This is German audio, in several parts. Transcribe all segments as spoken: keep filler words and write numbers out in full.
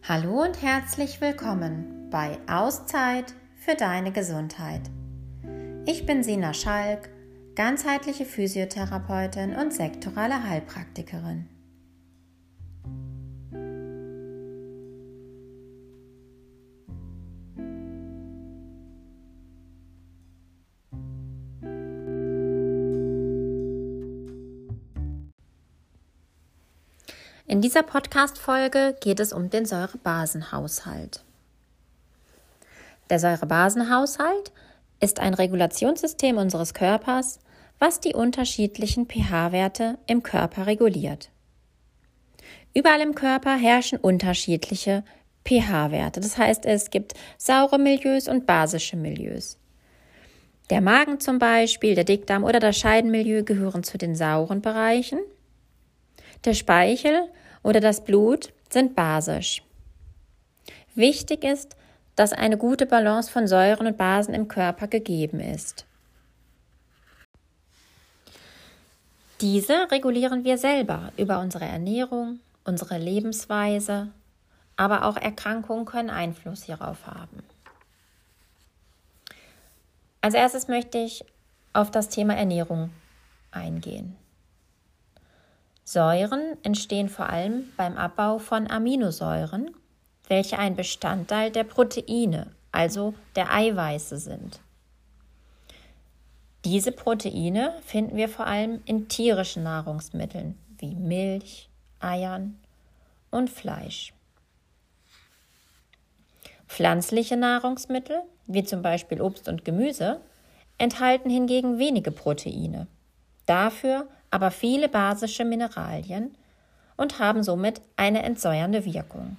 Hallo und herzlich willkommen bei Auszeit für deine Gesundheit. Ich bin Sina Schalk, ganzheitliche Physiotherapeutin und sektorale Heilpraktikerin. In dieser Podcast-Folge geht es um den Säurebasenhaushalt. Der Säurebasenhaushalt ist ein Regulationssystem unseres Körpers, was die unterschiedlichen pH-Werte im Körper reguliert. Überall im Körper herrschen unterschiedliche pH-Werte. Das heißt, es gibt saure Milieus und basische Milieus. Der Magen zum Beispiel, der Dickdarm oder das Scheidenmilieu gehören zu den sauren Bereichen. Der Speichel oder das Blut sind basisch. Wichtig ist, dass eine gute Balance von Säuren und Basen im Körper gegeben ist. Diese regulieren wir selber über unsere Ernährung, unsere Lebensweise, aber auch Erkrankungen können Einfluss hierauf haben. Als erstes möchte ich auf das Thema Ernährung eingehen. Säuren entstehen vor allem beim Abbau von Aminosäuren, welche ein Bestandteil der Proteine, also der Eiweiße sind. Diese Proteine finden wir vor allem in tierischen Nahrungsmitteln wie Milch, Eiern und Fleisch. Pflanzliche Nahrungsmittel, wie zum Beispiel Obst und Gemüse, enthalten hingegen wenige Proteine, dafür aber viele basische Mineralien und haben somit eine entsäuernde Wirkung.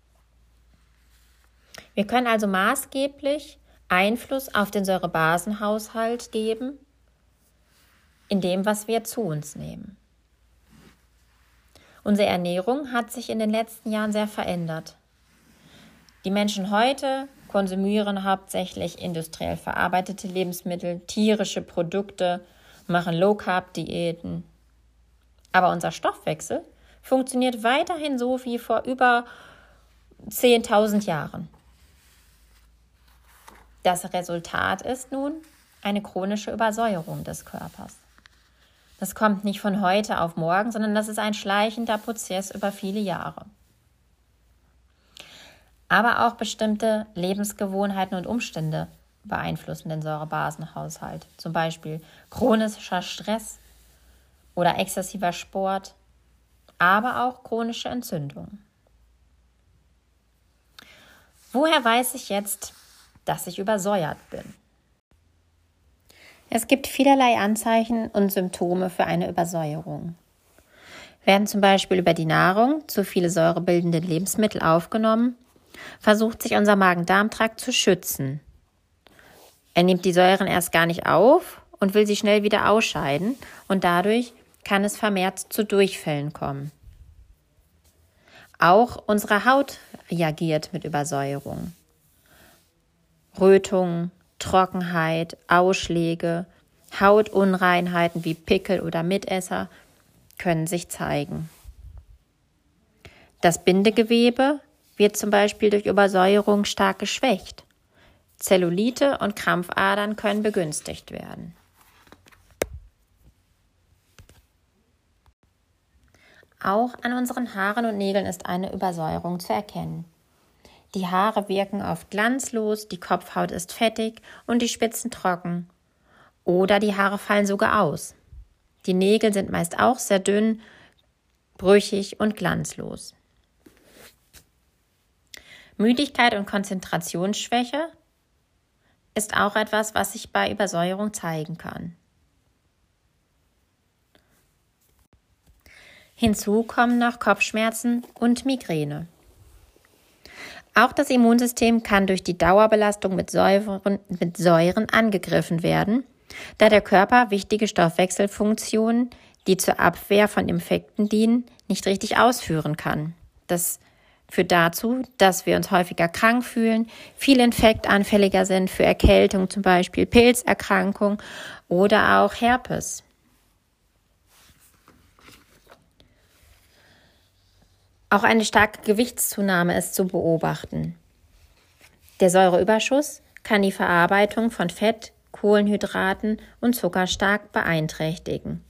Wir können also maßgeblich Einfluss auf den Säurebasenhaushalt geben, in dem, was wir zu uns nehmen. Unsere Ernährung hat sich in den letzten Jahren sehr verändert. Die Menschen heute konsumieren hauptsächlich industriell verarbeitete Lebensmittel, tierische Produkte, machen Low-Carb-Diäten. Aber unser Stoffwechsel funktioniert weiterhin so wie vor über zehntausend Jahren. Das Resultat ist nun eine chronische Übersäuerung des Körpers. Das kommt nicht von heute auf morgen, sondern das ist ein schleichender Prozess über viele Jahre. Aber auch bestimmte Lebensgewohnheiten und Umstände beeinflussen den Säurebasenhaushalt. Zum Beispiel chronischer Stress oder exzessiver Sport, aber auch chronische Entzündungen. Woher weiß ich jetzt, dass ich übersäuert bin? Es gibt vielerlei Anzeichen und Symptome für eine Übersäuerung. Werden zum Beispiel über die Nahrung zu viele säurebildende Lebensmittel aufgenommen, versucht sich unser Magen-Darm-Trakt zu schützen. Er nimmt die Säuren erst gar nicht auf und will sie schnell wieder ausscheiden und dadurch kann es vermehrt zu Durchfällen kommen. Auch unsere Haut reagiert mit Übersäuerung. Rötungen, Trockenheit, Ausschläge, Hautunreinheiten wie Pickel oder Mitesser können sich zeigen. Das Bindegewebe wird zum Beispiel durch Übersäuerung stark geschwächt. Zellulite und Krampfadern können begünstigt werden. Auch an unseren Haaren und Nägeln ist eine Übersäuerung zu erkennen. Die Haare wirken oft glanzlos, die Kopfhaut ist fettig und die Spitzen trocken. Oder die Haare fallen sogar aus. Die Nägel sind meist auch sehr dünn, brüchig und glanzlos. Müdigkeit und Konzentrationsschwäche ist auch etwas, was sich bei Übersäuerung zeigen kann. Hinzu kommen noch Kopfschmerzen und Migräne. Auch das Immunsystem kann durch die Dauerbelastung mit Säuren, mit Säuren angegriffen werden, da der Körper wichtige Stoffwechselfunktionen, die zur Abwehr von Infekten dienen, nicht richtig ausführen kann. Das führt dazu, dass wir uns häufiger krank fühlen, viel infektanfälliger sind für Erkältung, zum Beispiel Pilzerkrankung oder auch Herpes. Auch eine starke Gewichtszunahme ist zu beobachten. Der Säureüberschuss kann die Verarbeitung von Fett, Kohlenhydraten und Zucker stark beeinträchtigen.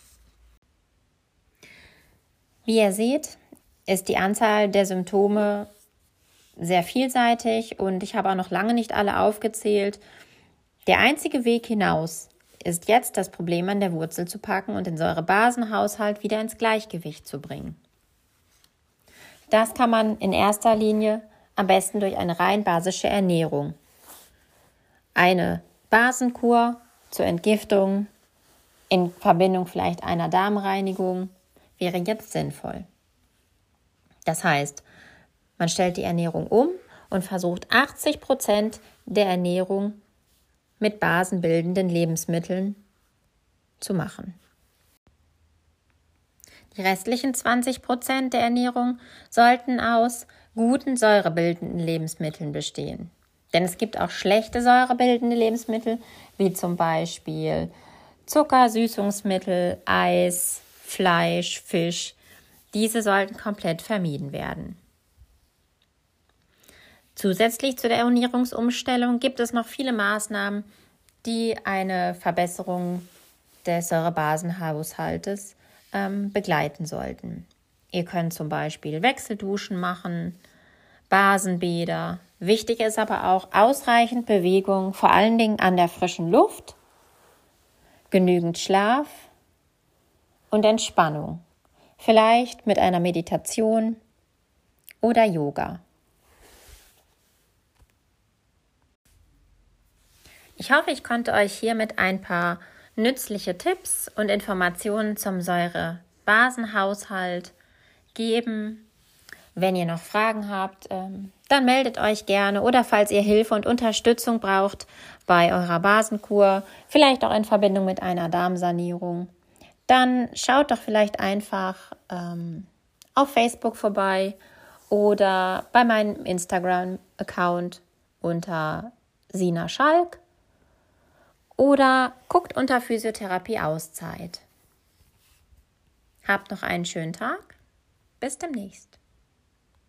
Wie ihr seht, ist die Anzahl der Symptome sehr vielseitig und ich habe auch noch lange nicht alle aufgezählt. Der einzige Weg hinaus ist jetzt, das Problem an der Wurzel zu packen und den Säurebasenhaushalt wieder ins Gleichgewicht zu bringen. Das kann man in erster Linie am besten durch eine rein basische Ernährung. Eine Basenkur zur Entgiftung in Verbindung vielleicht einer Darmreinigung wäre jetzt sinnvoll. Das heißt, man stellt die Ernährung um und versucht achtzig Prozent der Ernährung mit basenbildenden Lebensmitteln zu machen. Die restlichen zwanzig Prozent der Ernährung sollten aus guten säurebildenden Lebensmitteln bestehen. Denn es gibt auch schlechte säurebildende Lebensmittel, wie zum Beispiel Zucker, Süßungsmittel, Eis, Fleisch, Fisch. Diese sollten komplett vermieden werden. Zusätzlich zu der Ernährungsumstellung gibt es noch viele Maßnahmen, die eine Verbesserung des Säurebasenhaushaltes ähm, begleiten sollten. Ihr könnt zum Beispiel Wechselduschen machen, Basenbäder. Wichtig ist aber auch ausreichend Bewegung, vor allen Dingen an der frischen Luft, genügend Schlaf und Entspannung. Vielleicht mit einer Meditation oder Yoga. Ich hoffe, ich konnte euch hiermit ein paar nützliche Tipps und Informationen zum Säurebasenhaushalt geben. Wenn ihr noch Fragen habt, dann meldet euch gerne oder falls ihr Hilfe und Unterstützung braucht bei eurer Basenkur, vielleicht auch in Verbindung mit einer Darmsanierung, dann schaut doch vielleicht einfach ähm, auf Facebook vorbei oder bei meinem Instagram-Account unter Sina Schalk oder guckt unter Physiotherapie Auszeit. Habt noch einen schönen Tag. Bis demnächst.